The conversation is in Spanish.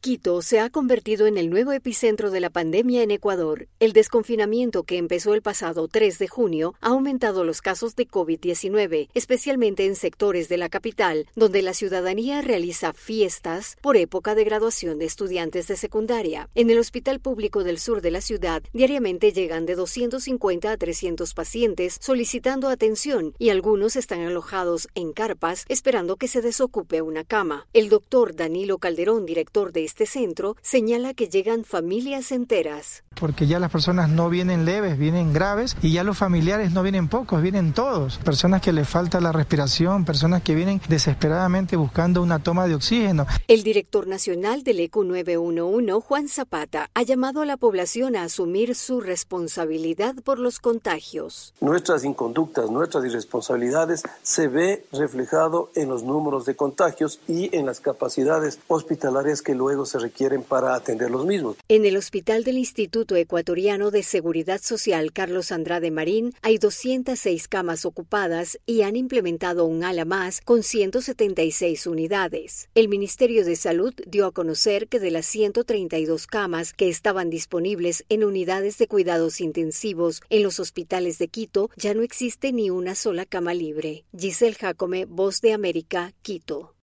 Quito se ha convertido en el nuevo epicentro de la pandemia en Ecuador. El desconfinamiento que empezó el pasado 3 de junio ha aumentado los casos de COVID-19, especialmente en sectores de la capital, donde la ciudadanía realiza fiestas por época de graduación de estudiantes de secundaria. En el Hospital Público del sur de la ciudad, diariamente llegan de 250 a 300 pacientes solicitando atención y algunos están alojados en carpas esperando que se desocupe una cama. El doctor Danilo Calderón, director de este centro, señala que llegan familias enteras. Porque ya las personas no vienen leves, vienen graves, y ya los familiares no vienen pocos, vienen todos. Personas que les falta la respiración, personas que vienen desesperadamente buscando una toma de oxígeno. El director nacional del ECU 911, Juan Zapata, ha llamado a la población a asumir su responsabilidad por los contagios. Nuestras inconductas, nuestras irresponsabilidades se ve reflejado en los números de contagios y en las capacidades hospitalarias que luego se requieren para atender los mismos. En el hospital del Instituto Ecuatoriano de Seguridad Social Carlos Andrade Marín hay 206 camas ocupadas y han implementado un ala más con 176 unidades. El Ministerio de Salud dio a conocer que de las 132 camas que estaban disponibles en unidades de cuidados intensivos en los hospitales de Quito, ya no existe ni una sola cama libre. Giselle Jacome, Voz de América, Quito.